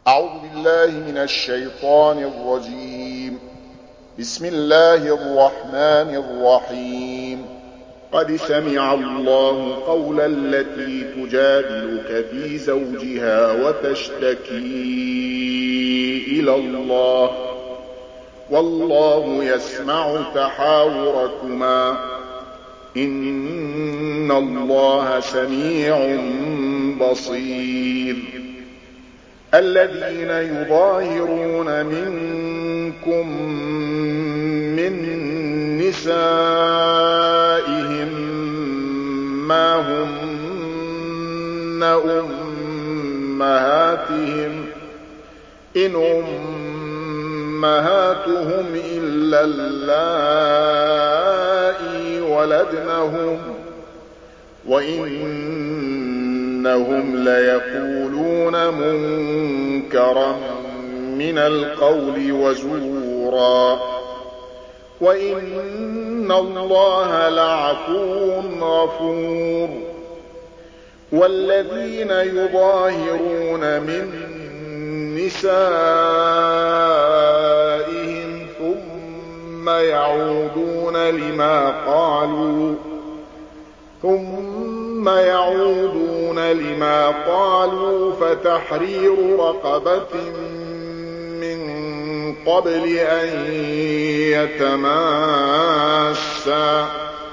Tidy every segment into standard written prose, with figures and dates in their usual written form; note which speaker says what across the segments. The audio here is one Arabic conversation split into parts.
Speaker 1: أعوذ بالله من الشيطان الرجيم. بسم الله الرحمن الرحيم. قد سمع الله قول التي تجادلك في زوجها وتشتكي إلى الله والله يسمع تحاوركما إن الله سميع بصير. الذين يظاهرون منكم من نسائهم ما هن أمهاتهم إن أمهاتهم إلا اللائي ولدنهم وإنهم ليقولون منكرا من القول وزورا وإن الله لعفو غفور. والذين يظاهرون من نسائهم ثم يعودون لما قالوا فتحرير رقبة من قبل أن يتماسا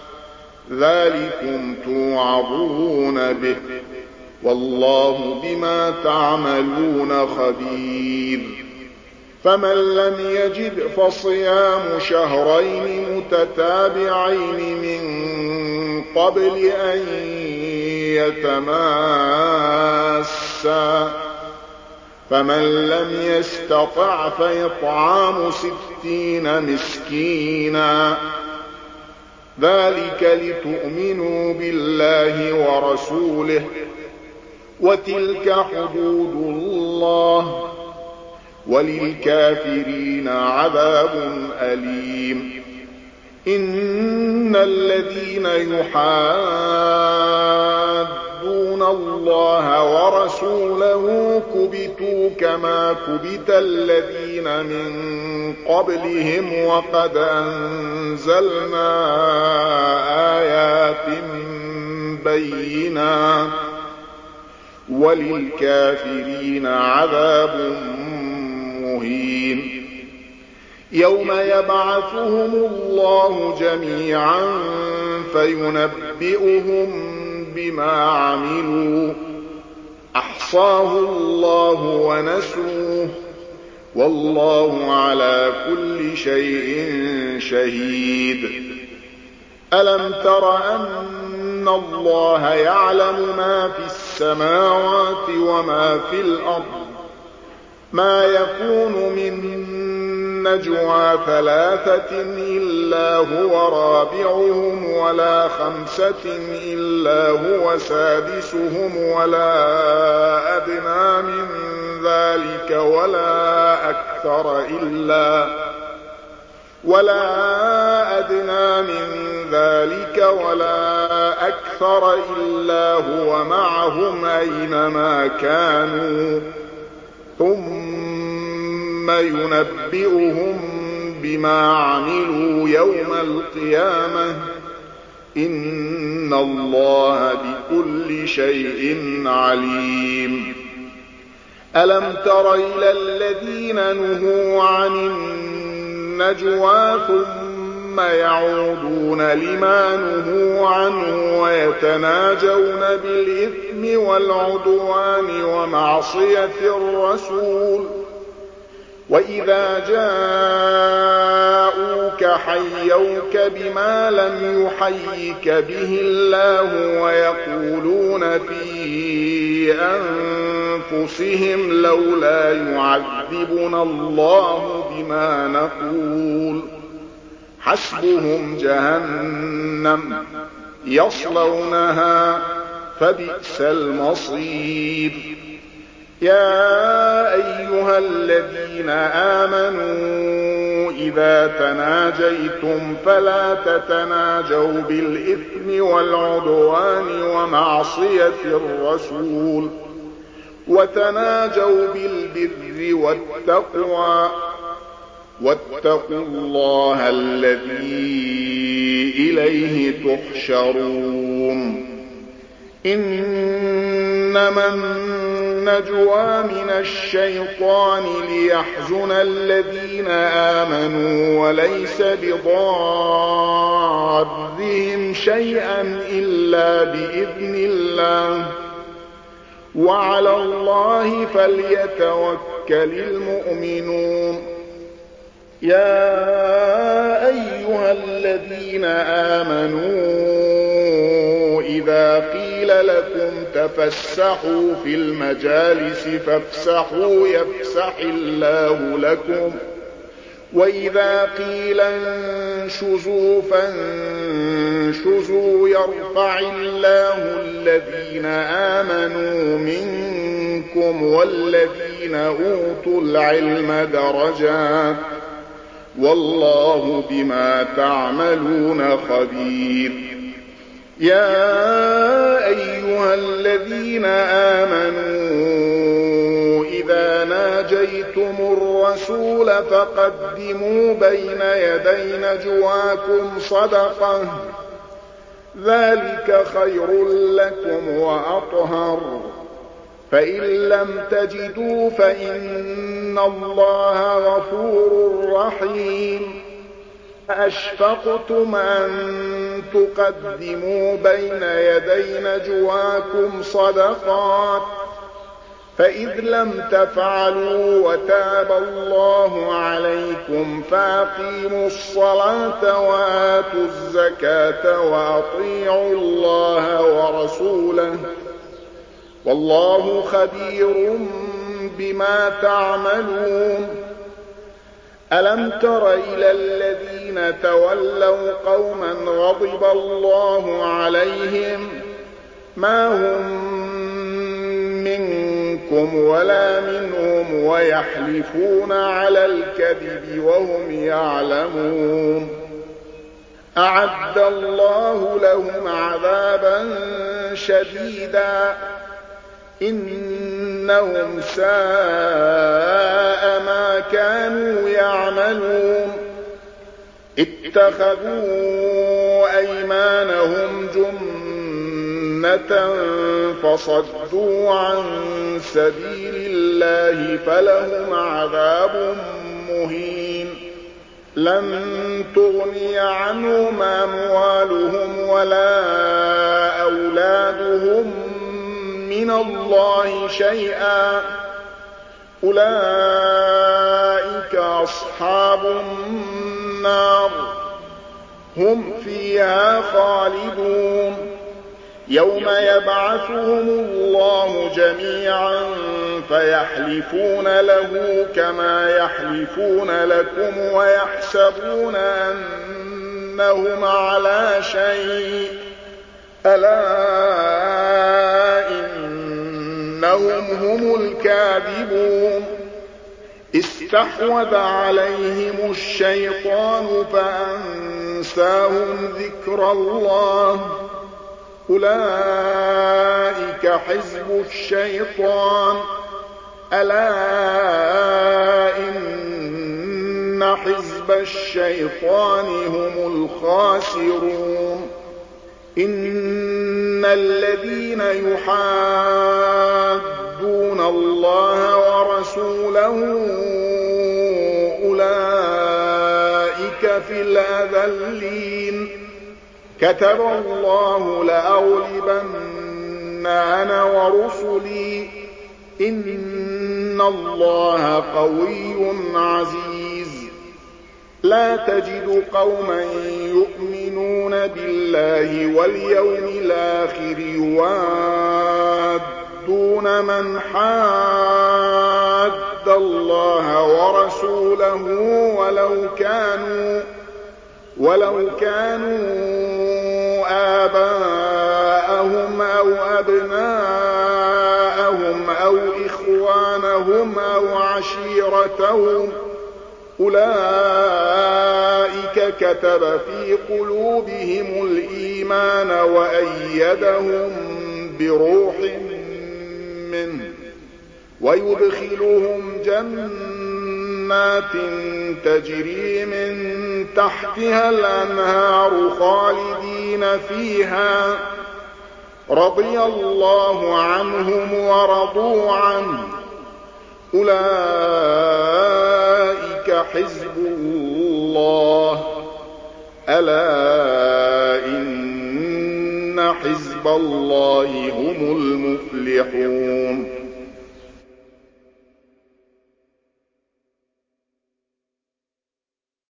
Speaker 1: ذلكم توعظون به والله بما تعملون خبير. فمن لم يجد فصيام شهرين متتابعين من قبل أن يتماسا فمن لم يستطع فإطعام 60 مسكينا ذلك لتؤمنوا بالله ورسوله وتلك حدود الله وللكافرين عذاب أليم. إن الذين يحادون الله ورسوله كبتوا كما كبت الذين من قبلهم وقد أنزلنا آيات بينات وللكافرين عذاب مهين. يوم يبعثهم الله جميعا فينبئهم بما عملوا أحصاه الله ونسوه والله على كل شيء شهيد. ألم تر أن الله يعلم ما في السماوات وما في الأرض ما يكون من نجوى 3 إلا هو رابعهم ولا 5 إلا هو سادسهم ولا أدنى من ذلك ولا أكثر إلا هو معهم أينما كانوا ثم ينبئهم بما عملوا يوم القيامة إن الله بكل شيء عليم. ألم تر إلى الذين نهوا عن النجوى ثم يعودون لما نهوا عنه ويتناجون بالإثم والعدوان ومعصية الرسول وإذا جاءوك حيوك بما لم يحيك به الله ويقولون في أنفسهم لولا يعذبنا الله بما نقول حسبهم جهنم يصلونها فبئس المصير. يا أيها الذين آمنوا إذا تناجيتم فلا تتناجوا بالإثم والعدوان ومعصية الرسول وتناجوا بالبر والتقوى واتقوا الله الذي إليه تحشرون إنما النجوى من الشيطان ليحزن الذين آمنوا وليس بضارهم شيئا إلا بإذن الله وعلى الله فليتوكل المؤمنون يا أيها الذين آمنوا إذا قيل لكم تفسحوا في المجالس فافسحوا يفسح الله لكم وإذا قيل انشزوا فانشزوا يرفع الله الذين آمنوا منكم والذين أوتوا العلم درجات والله بما تعملون خبير يا أيها الذين آمنوا إذا ناجيتم الرسول فقدموا بين يدي نجواكم صدقة ذلك خير لكم وأطهر فإن لم تجدوا فإن الله غفور رحيم أشفقتم أن تقدموا بين يدي نجواكم صدقات فإذ لم تفعلوا وتاب الله عليكم فأقيموا الصلاة وآتوا الزكاة وأطيعوا الله ورسوله والله خبير بما تعملون ألم تر إلى الذين تولوا قوما غضب الله عليهم ما هم منكم ولا منهم ويحلفون على الكذب وهم يعلمون أعد الله لهم عذابا شديدا إنهم ساء ما كانوا يعملون اتخذوا أيمانهم جنة فصدوا عن سبيل الله فلهم عذاب مهين لن تغني عنهم أموالهم ولا أولادهم من الله شيئا أولئك أصحاب النار هم فيها خالدون يوم يبعثهم الله جميعا فيحلفون له كما يحلفون لكم ويحسبون أنهم على شيء ألا إنهم هم الكاذبون استحوذ عليهم الشيطان فأنساهم ذكر الله أولئك حزب الشيطان ألا إن حزب الشيطان هم الخاسرون إن الذين يحادون الله ورسوله أولئك في الأذلين كتب الله لأغلبن أنا ورسلي إن الله قوي عزيز لا تجد قوما يؤمنون بالله واليوم الآخر يوادون من حاد الله ورسوله ولو كانوا آباءهم أو أبناءهم أو إخوانهم أو عشيرتهم أولئك كتب في قلوبهم الإيمان وأيدهم بروح منه ويدخلهم جنات تجري من تحتها الأنهار خالدين فيها رضي الله عنهم ورضوا عنه أولئك حزب الله ألا إن حزب الله هم المفلحون